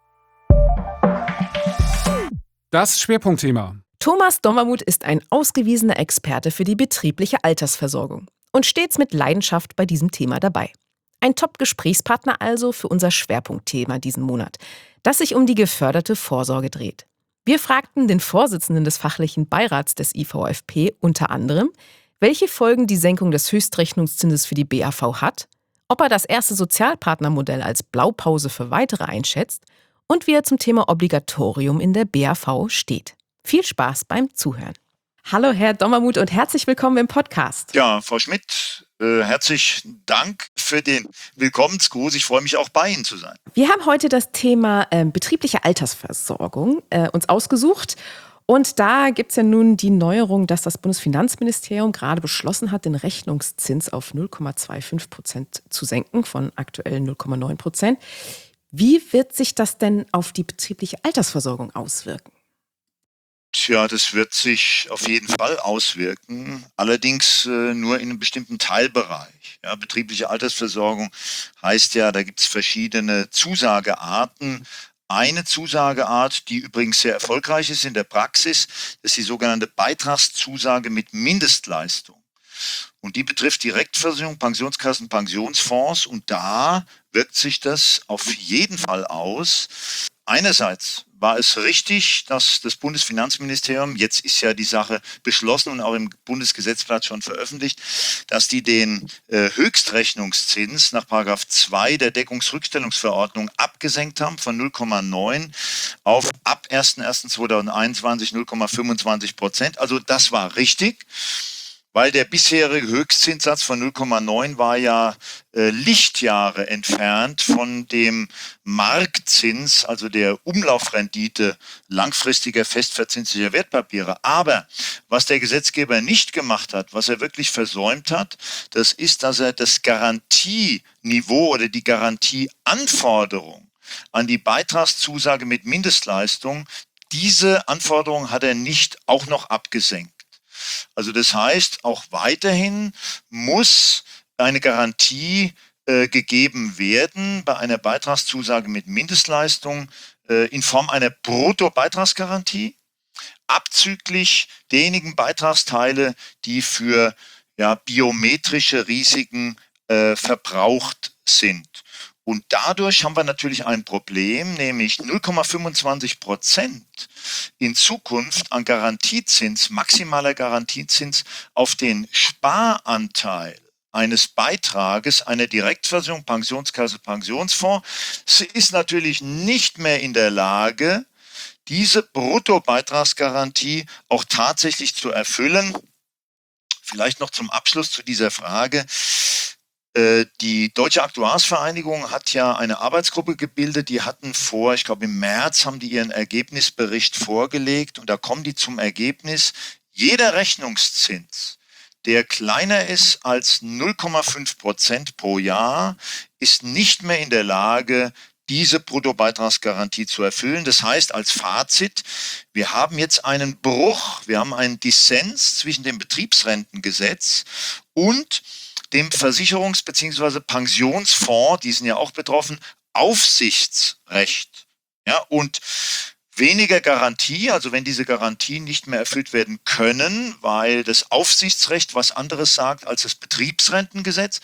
S3: Das Schwerpunktthema.
S1: Thomas Dommermuth ist ein ausgewiesener Experte für die betriebliche Altersversorgung und stets mit Leidenschaft bei diesem Thema dabei. Ein Top-Gesprächspartner also für unser Schwerpunktthema diesen Monat, das sich um die geförderte Vorsorge dreht. Wir fragten den Vorsitzenden des fachlichen Beirats des I V F P unter anderem, welche Folgen die Senkung des Höchstrechnungszinses für die B A V hat, ob er das erste Sozialpartnermodell als Blaupause für weitere einschätzt und wie er zum Thema Obligatorium in der B A V steht. Viel Spaß beim Zuhören. Hallo Herr Dommermuth und herzlich willkommen im Podcast.
S8: Ja, Frau Schmidt, äh, herzlichen Dank für den Willkommensgruß. Ich freue mich auch bei Ihnen zu sein.
S1: Wir haben heute das Thema äh, betriebliche Altersversorgung äh, uns ausgesucht. Und da gibt es ja nun die Neuerung, dass das Bundesfinanzministerium gerade beschlossen hat, den Rechnungszins auf null Komma fünfundzwanzig Prozent zu senken, von aktuell null Komma neun Prozent. Wie wird sich das denn auf die betriebliche Altersversorgung auswirken?
S8: Tja, das wird sich auf jeden Fall auswirken, allerdings äh, nur in einem bestimmten Teilbereich. Ja, betriebliche Altersversorgung heißt ja, da gibt es verschiedene Zusagearten. Eine Zusageart, die übrigens sehr erfolgreich ist in der Praxis, ist die sogenannte Beitragszusage mit Mindestleistung. Und die betrifft Direktversicherung, Pensionskassen, Pensionsfonds. Und da wirkt sich das auf jeden Fall aus. Einerseits war es richtig, dass das Bundesfinanzministerium, jetzt ist ja die Sache beschlossen und auch im Bundesgesetzblatt schon veröffentlicht, dass die den äh, Höchstrechnungszins nach Paragraph zwei der Deckungsrückstellungsverordnung abgesenkt haben von null Komma neun auf ab erster erster zweitausendeinundzwanzig null Komma fünfundzwanzig Prozent. Also das war richtig. Weil der bisherige Höchstzinssatz von null Komma neun war ja äh, Lichtjahre entfernt von dem Marktzins, also der Umlaufrendite langfristiger festverzinslicher Wertpapiere. Aber was der Gesetzgeber nicht gemacht hat, was er wirklich versäumt hat, das ist, dass er das Garantieniveau oder die Garantieanforderung an die Beitragszusage mit Mindestleistung, diese Anforderung hat er nicht auch noch abgesenkt. Also das heißt, auch weiterhin muss eine Garantie äh, gegeben werden bei einer Beitragszusage mit Mindestleistung äh, in Form einer Bruttobeitragsgarantie, abzüglich derjenigen Beitragsteile, die für ja, biometrische Risiken äh, verbraucht sind. Und dadurch haben wir natürlich ein Problem, nämlich null Komma fünfundzwanzig Prozent in Zukunft an Garantiezins, maximaler Garantiezins auf den Sparanteil eines Beitrages einer Direktversicherung, Pensionskasse, Pensionsfonds. Sie ist natürlich nicht mehr in der Lage, diese Bruttobeitragsgarantie auch tatsächlich zu erfüllen. Vielleicht noch zum Abschluss zu dieser Frage. Die Deutsche Aktuarsvereinigung hat ja eine Arbeitsgruppe gebildet, die hatten vor, ich glaube im März haben die ihren Ergebnisbericht vorgelegt und da kommen die zum Ergebnis, jeder Rechnungszins, der kleiner ist als null Komma fünf Prozent pro Jahr, ist nicht mehr in der Lage, diese Bruttobeitragsgarantie zu erfüllen. Das heißt als Fazit, wir haben jetzt einen Bruch, wir haben einen Dissens zwischen dem Betriebsrentengesetz und dem Versicherungs- bzw. Pensionsfonds, die sind ja auch betroffen, Aufsichtsrecht. Ja, und weniger Garantie, also wenn diese Garantien nicht mehr erfüllt werden können, weil das Aufsichtsrecht was anderes sagt als das Betriebsrentengesetz,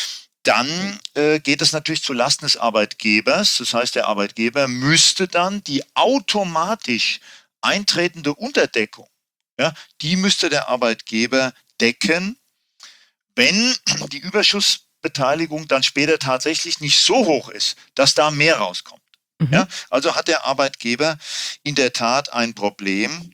S8: dann äh, geht es natürlich zulasten des Arbeitgebers. Das heißt, der Arbeitgeber müsste dann die automatisch eintretende Unterdeckung, ja, die müsste der Arbeitgeber decken, wenn die Überschussbeteiligung dann später tatsächlich nicht so hoch ist, dass da mehr rauskommt. Mhm. Ja, also hat der Arbeitgeber in der Tat ein Problem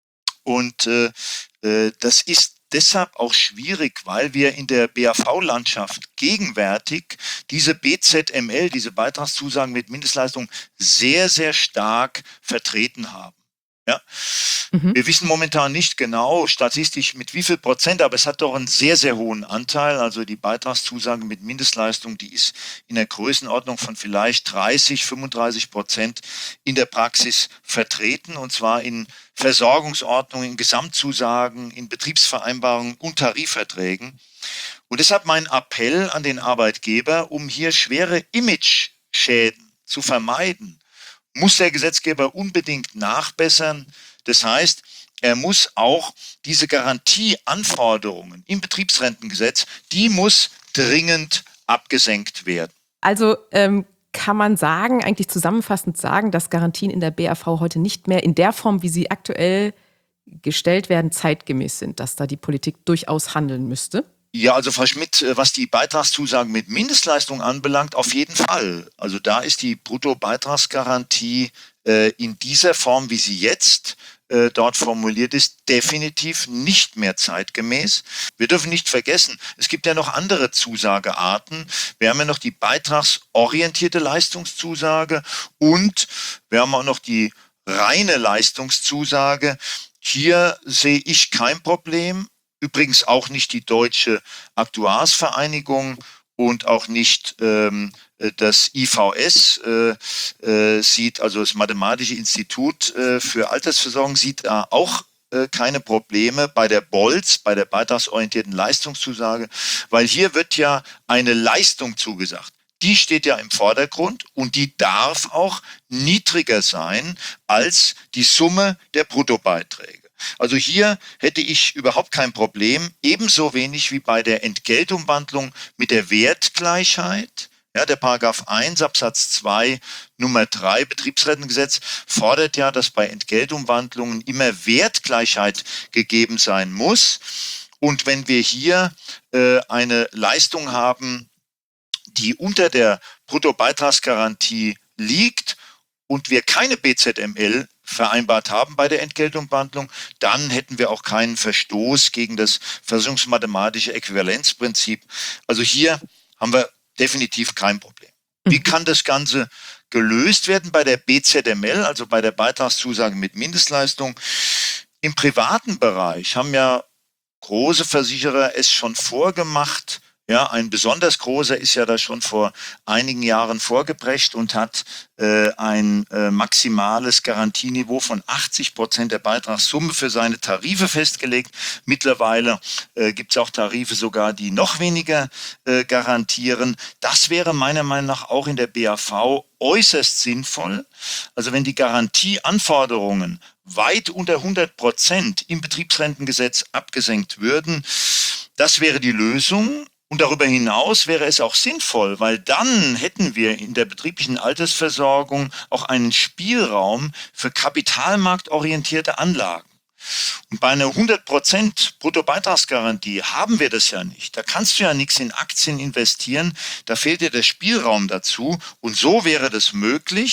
S8: und äh, äh, das ist deshalb auch schwierig, weil wir in der B A V-Landschaft gegenwärtig diese B Z M L, diese Beitragszusagen mit Mindestleistung, sehr, sehr stark vertreten haben. Ja. Mhm. Wir wissen momentan nicht genau statistisch mit wie viel Prozent, aber es hat doch einen sehr, sehr hohen Anteil. Also die Beitragszusage mit Mindestleistung, die ist in der Größenordnung von vielleicht dreißig, fünfunddreißig Prozent in der Praxis vertreten, und zwar in Versorgungsordnungen, in Gesamtzusagen, in Betriebsvereinbarungen und Tarifverträgen. Und deshalb mein Appell an den Arbeitgeber, um hier schwere Image-Schäden zu vermeiden, muss der Gesetzgeber unbedingt nachbessern. Das heißt, er muss auch diese Garantieanforderungen im Betriebsrentengesetz, die muss dringend abgesenkt werden.
S1: Also ähm, kann man sagen, eigentlich zusammenfassend sagen, dass Garantien in der B A V heute nicht mehr in der Form, wie sie aktuell gestellt werden, zeitgemäß sind, dass da die Politik durchaus handeln müsste?
S8: Ja, also Frau Schmidt, was die Beitragszusagen mit Mindestleistung anbelangt, auf jeden Fall. Also da ist die Bruttobeitragsgarantie äh, in dieser Form, wie sie jetzt äh, dort formuliert ist, definitiv nicht mehr zeitgemäß. Wir dürfen nicht vergessen, es gibt ja noch andere Zusagearten. Wir haben ja noch die beitragsorientierte Leistungszusage und wir haben auch noch die reine Leistungszusage. Hier sehe ich kein Problem. Übrigens auch nicht die Deutsche Aktuarsvereinigung und auch nicht ähm, das I V S äh, äh, sieht, also das Mathematische Institut äh, für Altersversorgung sieht da auch äh, keine Probleme bei der B O L Z, bei der beitragsorientierten Leistungszusage, weil hier wird ja eine Leistung zugesagt. Die steht ja im Vordergrund und die darf auch niedriger sein als die Summe der Bruttobeiträge. Also hier hätte ich überhaupt kein Problem, ebenso wenig wie bei der Entgeltumwandlung mit der Wertgleichheit. Ja, der Paragraph eins Absatz zwei Nummer drei Betriebsrentengesetz fordert ja, dass bei Entgeltumwandlungen immer Wertgleichheit gegeben sein muss. Und wenn wir hier äh, eine Leistung haben, die unter der Bruttobeitragsgarantie liegt und wir keine B Z M L vereinbart haben bei der Entgeltumwandlung, dann hätten wir auch keinen Verstoß gegen das versicherungsmathematische Äquivalenzprinzip. Also hier haben wir definitiv kein Problem. Wie kann das Ganze gelöst werden bei der B Z M L, also bei der Beitragszusage mit Mindestleistung? Im privaten Bereich haben ja große Versicherer es schon vorgemacht. Ja, ein besonders großer ist ja da schon vor einigen Jahren vorgeprescht und hat äh, ein äh, maximales Garantieniveau von achtzig Prozent der Beitragssumme für seine Tarife festgelegt. Mittlerweile äh, gibt es auch Tarife sogar, die noch weniger äh, garantieren. Das wäre meiner Meinung nach auch in der B A V äußerst sinnvoll. Also wenn die Garantieanforderungen weit unter hundert Prozent im Betriebsrentengesetz abgesenkt würden, das wäre die Lösung. Und darüber hinaus wäre es auch sinnvoll, weil dann hätten wir in der betrieblichen Altersversorgung auch einen Spielraum für kapitalmarktorientierte Anlagen. Und bei einer hundert Prozent Bruttobeitragsgarantie haben wir das ja nicht. Da kannst du ja nichts in Aktien investieren, da fehlt dir der Spielraum dazu. Und so wäre das möglich,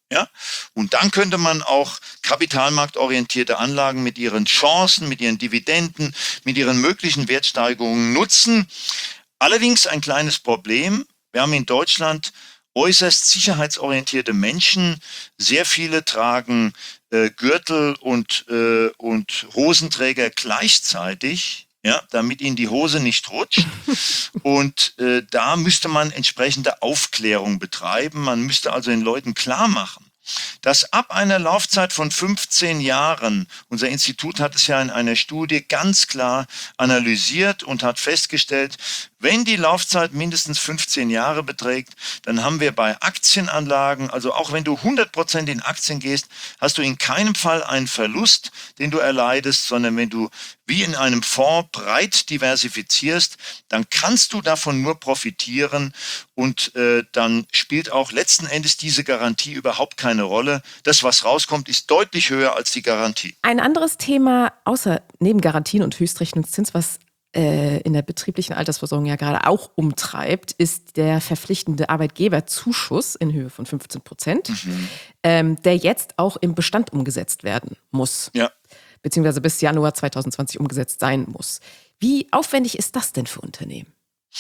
S8: Ja? Und dann könnte man auch kapitalmarktorientierte Anlagen mit ihren Chancen, mit ihren Dividenden, mit ihren möglichen Wertsteigerungen nutzen. Allerdings ein kleines Problem. Wir haben in Deutschland äußerst sicherheitsorientierte Menschen. Sehr viele tragen äh, Gürtel und, äh, und Hosenträger gleichzeitig, ja, damit ihnen die Hose nicht rutscht. Und äh, da müsste man entsprechende Aufklärung betreiben. Man müsste also den Leuten klar machen, dass ab einer Laufzeit von fünfzehn Jahren, unser Institut hat es ja in einer Studie ganz klar analysiert und hat festgestellt, wenn die Laufzeit mindestens fünfzehn Jahre beträgt, dann haben wir bei Aktienanlagen, also auch wenn du hundert Prozent in Aktien gehst, hast du in keinem Fall einen Verlust, den du erleidest, sondern wenn du wie in einem Fonds breit diversifizierst, dann kannst du davon nur profitieren und äh, dann spielt auch letzten Endes diese Garantie überhaupt keine Rolle. Das, was rauskommt, ist deutlich höher als die Garantie.
S1: Ein anderes Thema, außer neben Garantien und Höchstrechnungszins, was äh, in der betrieblichen Altersversorgung ja gerade auch umtreibt, ist der verpflichtende Arbeitgeberzuschuss in Höhe von fünfzehn Prozent, mhm. ähm, der jetzt auch im Bestand umgesetzt werden muss.
S8: Ja.
S1: Beziehungsweise bis Januar zwanzig zwanzig umgesetzt sein muss. Wie aufwendig ist das denn für Unternehmen?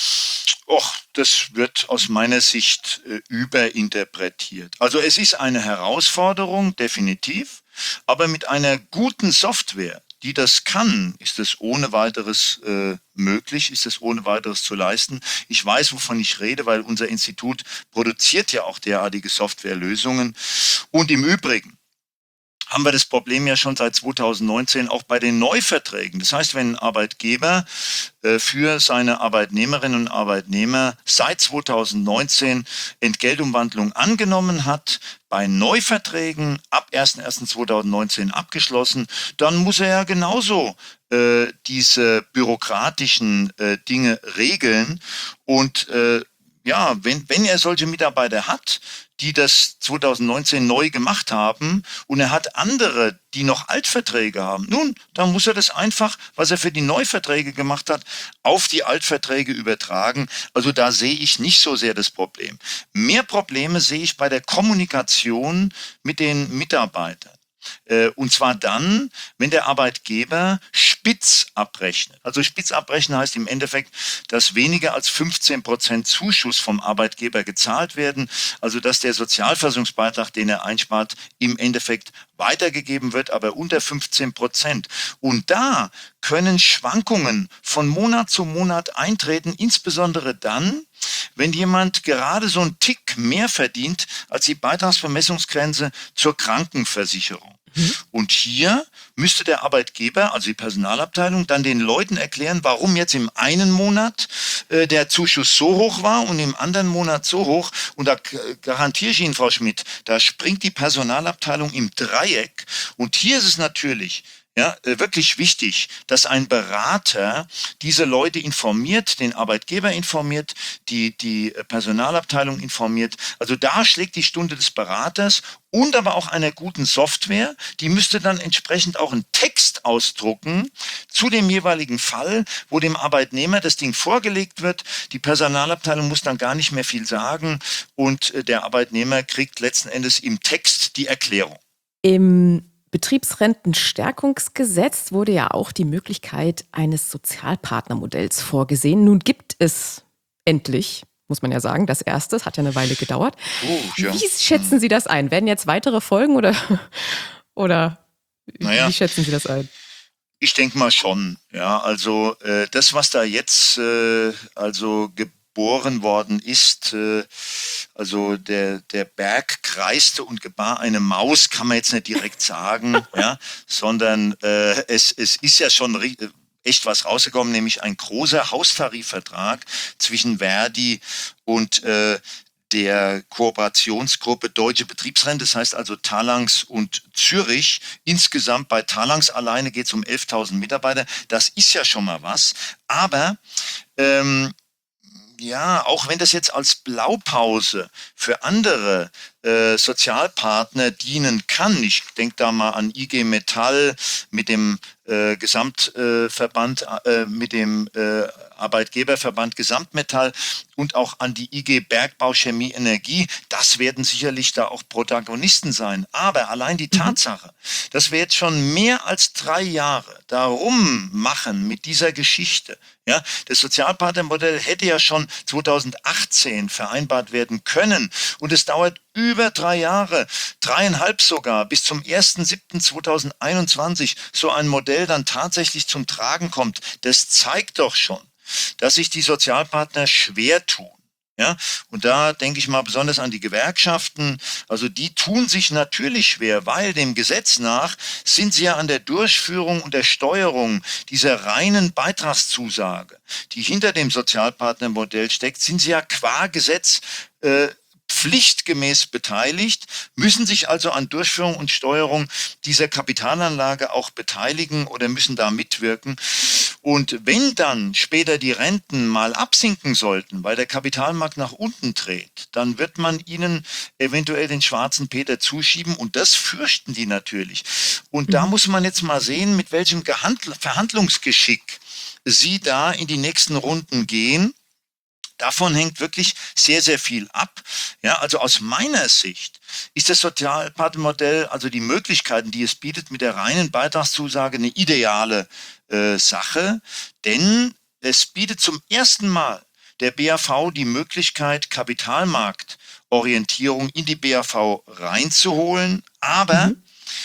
S8: Och, das wird aus meiner Sicht äh, überinterpretiert. Also es ist eine Herausforderung, definitiv, aber mit einer guten Software, die das kann, ist es ohne weiteres äh, möglich, ist es ohne weiteres zu leisten. Ich weiß, wovon ich rede, weil unser Institut produziert ja auch derartige Softwarelösungen. Und im Übrigen haben wir das Problem ja schon seit zweitausendneunzehn auch bei den Neuverträgen. Das heißt, wenn ein Arbeitgeber äh, für seine Arbeitnehmerinnen und Arbeitnehmer seit zweitausendneunzehn Entgeltumwandlung angenommen hat, bei Neuverträgen ab erster erster zweitausendneunzehn abgeschlossen, dann muss er ja genauso äh, diese bürokratischen äh, Dinge regeln. Und äh, ja, wenn, wenn er solche Mitarbeiter hat, die das zweitausendneunzehn neu gemacht haben und er hat andere, die noch Altverträge haben, nun, dann muss er das einfach, was er für die Neuverträge gemacht hat, auf die Altverträge übertragen. Also da sehe ich nicht so sehr das Problem. Mehr Probleme sehe ich bei der Kommunikation mit den Mitarbeitern. Und zwar dann, wenn der Arbeitgeber spitz abrechnet. Also spitz abrechnen heißt im Endeffekt, dass weniger als fünfzehn Prozent Zuschuss vom Arbeitgeber gezahlt werden. Also dass der Sozialversicherungsbeitrag, den er einspart, im Endeffekt weitergegeben wird, aber unter fünfzehn Prozent. Und da können Schwankungen von Monat zu Monat eintreten, insbesondere dann, wenn jemand gerade so einen Tick mehr verdient als die Beitragsbemessungsgrenze zur Krankenversicherung. Mhm. Und hier müsste der Arbeitgeber, also die Personalabteilung, dann den Leuten erklären, warum jetzt im einen Monat äh, der Zuschuss so hoch war und im anderen Monat so hoch. Und da äh, garantiere ich Ihnen, Frau Schmidt, da springt die Personalabteilung im Dreieck. Und hier ist es natürlich ja, wirklich wichtig, dass ein Berater diese Leute informiert, den Arbeitgeber informiert, die, die Personalabteilung informiert. Also da schlägt die Stunde des Beraters und aber auch einer guten Software. Die müsste dann entsprechend auch einen Text ausdrucken zu dem jeweiligen Fall, wo dem Arbeitnehmer das Ding vorgelegt wird. Die Personalabteilung muss dann gar nicht mehr viel sagen und der Arbeitnehmer kriegt letzten Endes im Text die Erklärung.
S1: Im Betriebsrentenstärkungsgesetz wurde ja auch die Möglichkeit eines Sozialpartnermodells vorgesehen. Nun gibt es endlich, muss man ja sagen, das erste, es hat ja eine Weile gedauert. Oh, ja. Wie schätzen Sie das ein? Werden jetzt weitere folgen oder, oder
S8: naja,
S1: wie schätzen Sie das ein?
S8: Ich denke mal schon. Ja, also äh, das, was da jetzt äh, also geboren worden ist, äh, also der, der Berg kreiste und gebar eine Maus, kann man jetzt nicht direkt sagen, ja, sondern äh, es, es ist ja schon echt was rausgekommen, nämlich ein großer Haustarifvertrag zwischen Verdi und äh, der Kooperationsgruppe Deutsche Betriebsrente, das heißt also Talanx und Zürich. Insgesamt bei Talanx alleine geht es um elftausend Mitarbeiter. Das ist ja schon mal was, aber ähm, ja, auch wenn das jetzt als Blaupause für andere äh, Sozialpartner dienen kann. Ich denke da mal an I G Metall mit dem äh, Gesamtverband, äh, mit dem äh, Arbeitgeberverband Gesamtmetall und auch an die I G Bergbau, Chemie, Energie. Das werden sicherlich da auch Protagonisten sein. Aber allein die Tatsache, dass wir jetzt schon mehr als drei Jahre darum machen mit dieser Geschichte, ja, das Sozialpartnermodell hätte ja schon zweitausendachtzehn vereinbart werden können und es dauert über drei Jahre, dreieinhalb sogar, bis zum ersten siebten zweitausendeinundzwanzig so ein Modell dann tatsächlich zum Tragen kommt. Das zeigt doch schon, dass sich die Sozialpartner schwer tun. Ja, und da denke ich mal besonders an die Gewerkschaften. Also die tun sich natürlich schwer, weil dem Gesetz nach sind sie ja an der Durchführung und der Steuerung dieser reinen Beitragszusage, die hinter dem Sozialpartnermodell steckt, sind sie ja qua Gesetz äh, pflichtgemäß beteiligt, müssen sich also an Durchführung und Steuerung dieser Kapitalanlage auch beteiligen oder müssen da mitwirken. Und wenn dann später die Renten mal absinken sollten, weil der Kapitalmarkt nach unten dreht, dann wird man ihnen eventuell den schwarzen Peter zuschieben und das fürchten die natürlich. Und da muss man jetzt mal sehen, mit welchem Gehandl- Verhandlungsgeschick sie da in die nächsten Runden gehen. Davon hängt wirklich sehr, sehr viel ab. Ja, also aus meiner Sicht ist das Sozialpartnermodell, also die Möglichkeiten, die es bietet, mit der reinen Beitragszusage eine ideale äh, Sache, denn es bietet zum ersten Mal der B A V die Möglichkeit, Kapitalmarktorientierung in die B A V reinzuholen, aber mhm.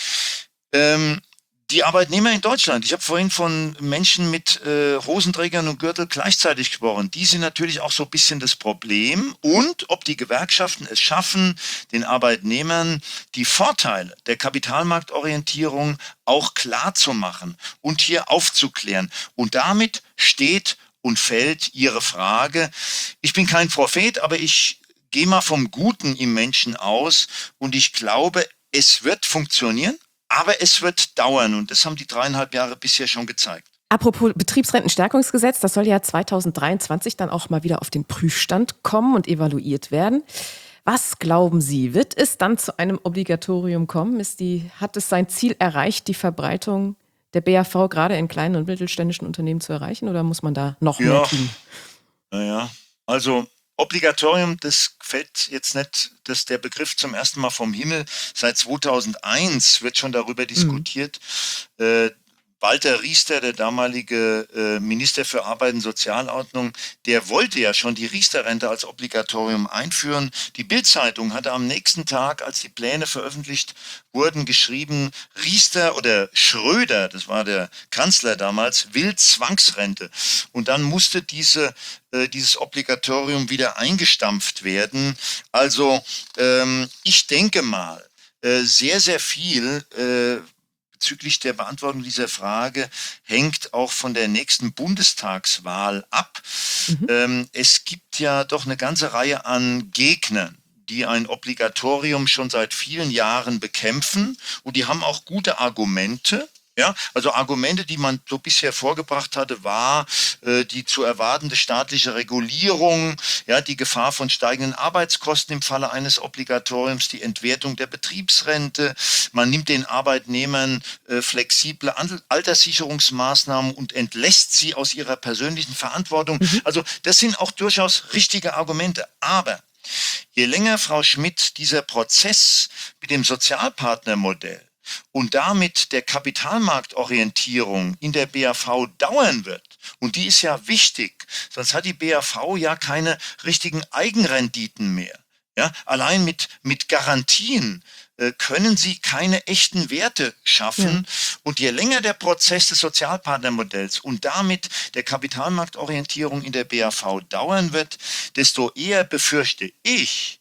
S8: ähm, die Arbeitnehmer in Deutschland, ich habe vorhin von Menschen mit äh, Hosenträgern und Gürtel gleichzeitig gesprochen, die sind natürlich auch so ein bisschen das Problem und ob die Gewerkschaften es schaffen, den Arbeitnehmern die Vorteile der Kapitalmarktorientierung auch klar zu machen und hier aufzuklären. Und damit steht und fällt Ihre Frage. Ich bin kein Prophet, aber ich gehe mal vom Guten im Menschen aus und ich glaube, es wird funktionieren. Aber es wird dauern und das haben die dreieinhalb Jahre bisher schon gezeigt.
S1: Apropos Betriebsrentenstärkungsgesetz, das soll ja zweitausenddreiundzwanzig dann auch mal wieder auf den Prüfstand kommen und evaluiert werden. Was glauben Sie, wird es dann zu einem Obligatorium kommen? Ist die, hat es sein Ziel erreicht, die Verbreitung der B A V gerade in kleinen und mittelständischen Unternehmen zu erreichen oder muss man da noch
S8: ja,
S1: mehr tun?
S8: Naja, also Obligatorium, das fällt jetzt nicht, dass der Begriff zum ersten Mal vom Himmel. Seit zweitausendeins wird schon darüber diskutiert. Mhm. Äh, Walter Riester, der damalige äh, Minister für Arbeit und Sozialordnung, der wollte ja schon die Riester-Rente als Obligatorium einführen. Die Bild-Zeitung hatte am nächsten Tag, als die Pläne veröffentlicht wurden, geschrieben, Riester oder Schröder, das war der Kanzler damals, will Zwangsrente. Und dann musste diese, äh, dieses Obligatorium wieder eingestampft werden. Also ähm, ich denke mal, äh, sehr, sehr viel äh, bezüglich der Beantwortung dieser Frage hängt auch von der nächsten Bundestagswahl ab. Mhm. Ähm, es gibt ja doch eine ganze Reihe an Gegnern, die ein Obligatorium schon seit vielen Jahren bekämpfen und die haben auch gute Argumente. Ja, also Argumente, die man so bisher vorgebracht hatte, war äh, die zu erwartende staatliche Regulierung, ja, die Gefahr von steigenden Arbeitskosten im Falle eines Obligatoriums, die Entwertung der Betriebsrente. Man nimmt den Arbeitnehmern äh, flexible Alterssicherungsmaßnahmen und entlässt sie aus ihrer persönlichen Verantwortung. Mhm. Also das sind auch durchaus richtige Argumente. Aber je länger, Frau Schmidt, dieser Prozess mit dem Sozialpartnermodell und damit der Kapitalmarktorientierung in der B A V dauern wird, und die ist ja wichtig, sonst hat die B A V ja keine richtigen Eigenrenditen mehr. Ja, allein mit, mit Garantien äh, können sie keine echten Werte schaffen. Ja. Und je länger der Prozess des Sozialpartnermodells und damit der Kapitalmarktorientierung in der B A V dauern wird, desto eher befürchte ich,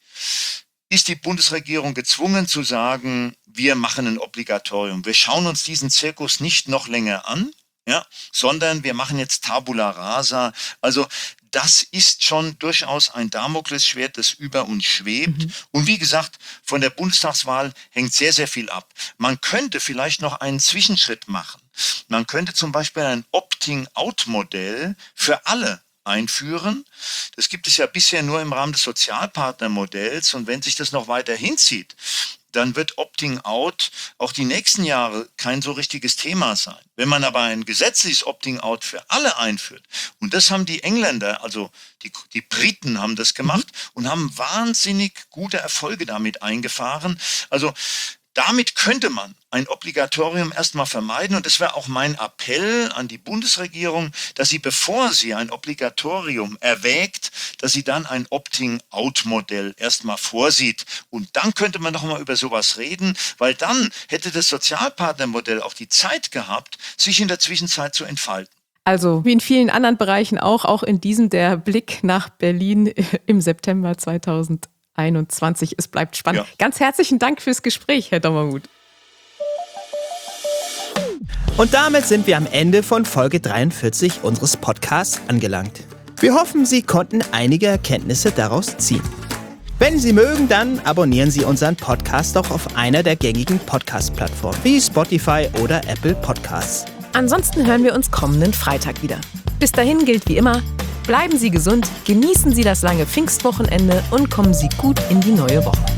S8: ist die Bundesregierung gezwungen zu sagen, wir machen ein Obligatorium. Wir schauen uns diesen Zirkus nicht noch länger an, ja, sondern wir machen jetzt Tabula Rasa. Also das ist schon durchaus ein Damoklesschwert, das über uns schwebt. Mhm. Und wie gesagt, von der Bundestagswahl hängt sehr, sehr viel ab. Man könnte vielleicht noch einen Zwischenschritt machen. Man könnte zum Beispiel ein Opting-out-Modell für alle einführen. Das gibt es ja bisher nur im Rahmen des Sozialpartnermodells. Und wenn sich das noch weiter hinzieht, dann wird Opting-out auch die nächsten Jahre kein so richtiges Thema sein. Wenn man aber ein gesetzliches Opting-out für alle einführt, und das haben die Engländer, also die, die Briten haben das gemacht und haben wahnsinnig gute Erfolge damit eingefahren. Also damit könnte man ein Obligatorium erstmal vermeiden, und das wäre auch mein Appell an die Bundesregierung, dass sie, bevor sie ein Obligatorium erwägt, dass sie dann ein Opting-out-Modell erstmal vorsieht. Und dann könnte man noch mal über sowas reden, weil dann hätte das Sozialpartnermodell auch die Zeit gehabt, sich in der Zwischenzeit zu entfalten.
S1: Also wie in vielen anderen Bereichen auch, auch in diesem der Blick nach Berlin im September zweitausendeinundzwanzig. Es bleibt spannend. Ja. Ganz herzlichen Dank fürs Gespräch, Herr Dommermuth.
S2: Und damit sind wir am Ende von Folge dreiundvierzig unseres Podcasts angelangt. Wir hoffen, Sie konnten einige Erkenntnisse daraus ziehen. Wenn Sie mögen, dann abonnieren Sie unseren Podcast auch auf einer der gängigen Podcast-Plattformen wie Spotify oder Apple Podcasts.
S1: Ansonsten hören wir uns kommenden Freitag wieder. Bis dahin gilt wie immer: Bleiben Sie gesund, genießen Sie das lange Pfingstwochenende und kommen Sie gut in die neue Woche.